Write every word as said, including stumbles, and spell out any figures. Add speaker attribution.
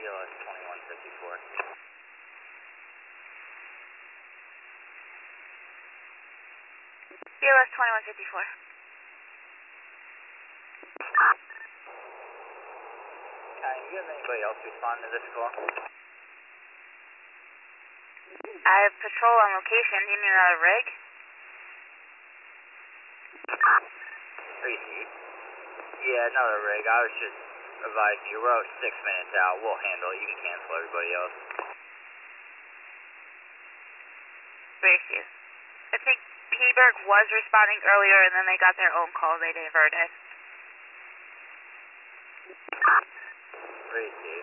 Speaker 1: L S twenty-one fifty-four.
Speaker 2: C L S twenty-one fifty-four.
Speaker 1: Connie, do you have anybody else respond to this call?
Speaker 2: I have patrol on location. Do you need another rig?
Speaker 1: Tracy? Yeah, another rig. I was just advising you. We're out six minutes out. We'll handle it. You can cancel everybody else.
Speaker 2: Tracy. I think P-Berg was responding earlier and then they got their own call. They diverted.
Speaker 1: Tracy.